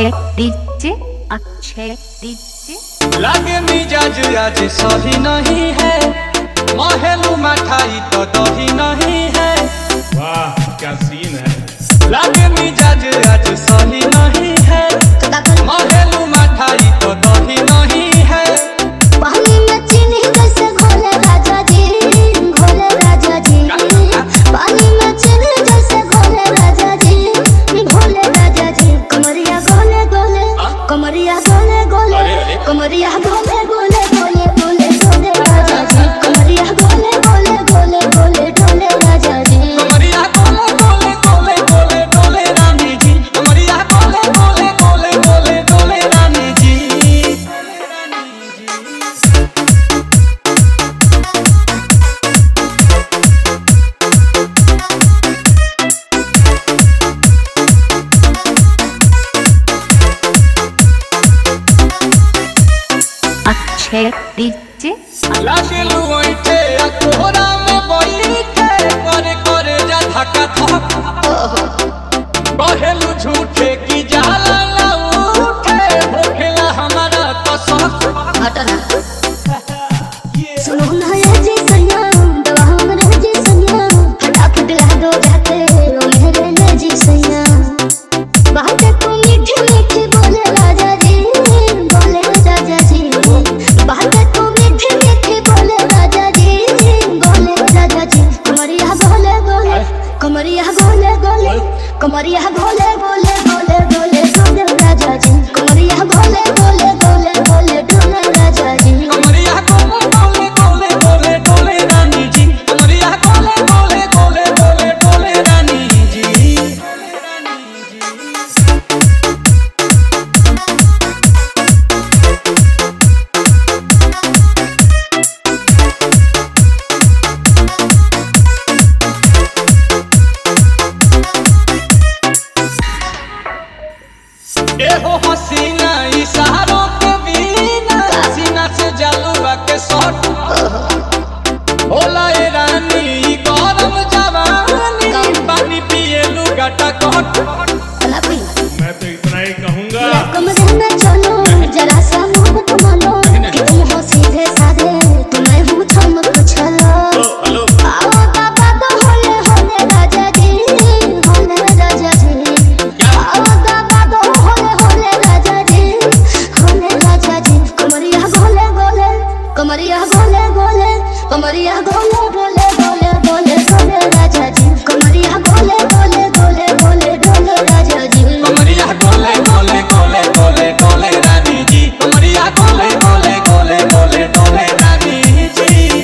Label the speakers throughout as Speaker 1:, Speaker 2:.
Speaker 1: Akshay DJ Akshay DJ.
Speaker 2: लागे मिजाज आज सही नहीं है, महलू मठाई तो दही नहीं है।
Speaker 3: वाह क्या सीन है।
Speaker 2: लागे मिजाज आज सही नहीं है, महलू मठाई तो दही नहीं है।
Speaker 4: पानी में चीनी जैसे घोले राजा जी, घोले राजा जी। पानी में चीनी जैसे घोले राजा जी, घोले राजा जी। कमरिया गोले गोले, कमरिया गोले गोले, कमरिया गोले गोले गोले गोले गोले राजा जी। कमरिया गोले गोले गोले गोले गोले राजा जी।
Speaker 2: कमरिया गोले गोले गोले गोले गोले रानी जी। कमरिया गोले गोले गोले गोले गोले रानी जी।
Speaker 1: अक्षय डीजे।
Speaker 2: लागे लुइठे कोहरा में बैठे, करे करे जा धक्का धक। कहेलू झूठे की जाला ना उठे, भोखेला हमारा कसक।
Speaker 4: हटना सुनो ना ये जी सैया, दवा हमरे जी सैया। फटाफट ला दो जाते ओ मेरे ले जी सैया। बातें को मीठी मीठी बोले राजा जी, बोले राजा जी। बातें को मीठी मीठी बोले राजा जी, बोले राजा जी। कमरिया गोले गोले, कमरिया गोले गोले, कमरिया गोले गोले गोले गोले गोले राजा जी। कमरिया गोले गोले गोले गोले गोले राजा जी।
Speaker 2: कमरिया गोले गोले गोले गोले गोले रानी जी। कमरिया गोले गोले गोले गोले गोले रानी जी। एहो हसीना इशारों के बिना, सीना से जलवा के शॉट। होला ए रानी गरम जवानी, पानी पिए लुगाटा कट।
Speaker 3: मैं तो इतना ही कहूँगा।
Speaker 4: कमरे में चलो जरा सा मुंह घुमालो, कि तुम हो सीधे साधे तुम्हें हूँ चमक छलो।
Speaker 3: हेलो
Speaker 4: आओ बाबा तो होले होले राजा जी, होले राजा जी। आओ बाबा तो होले होले राजा जी, होले राजा जी। कमरिया गोले गोले, कमरिया गोले गोले, कमरिया गोले गोले गोले गोले गोले राजा जी। कमरिया गोले गोले गोले गोले गोले राजा जी।
Speaker 2: कमरिया गोले गोले गोले गोले गोले रानी जी। कमरिया गोले गोले गोले गोले गोले रानी जी।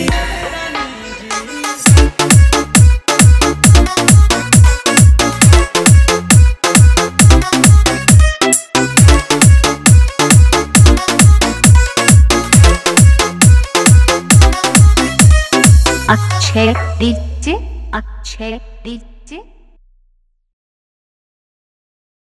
Speaker 1: Akshay DJ Akshay DJ.